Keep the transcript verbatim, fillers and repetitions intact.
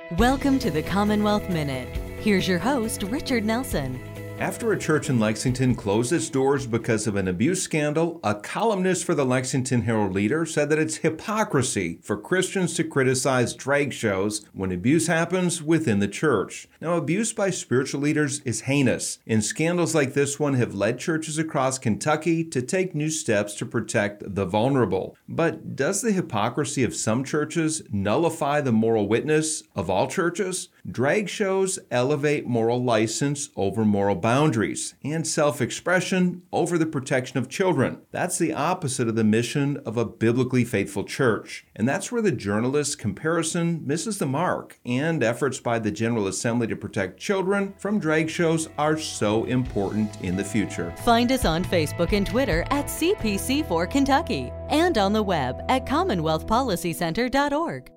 Welcome to the Commonwealth Minute. Here's your host, Richard Nelson. After a church in Lexington closed its doors because of an abuse scandal, a columnist for the Lexington Herald-Leader said that it's hypocrisy for Christians to criticize drag shows when abuse happens within the church. Now, abuse by spiritual leaders is heinous, and scandals like this one have led churches across Kentucky to take new steps to protect the vulnerable. But does the hypocrisy of some churches nullify the moral witness of all churches? Drag shows elevate moral license over moral boundaries and self-expression over the protection of children. That's the opposite of the mission of a biblically faithful church. And that's where the journalist's comparison misses the mark, and efforts by the General Assembly to protect children from drag shows are so important in the future. Find us on Facebook and Twitter at C P C four Kentucky and on the web at commonwealth policy center dot org.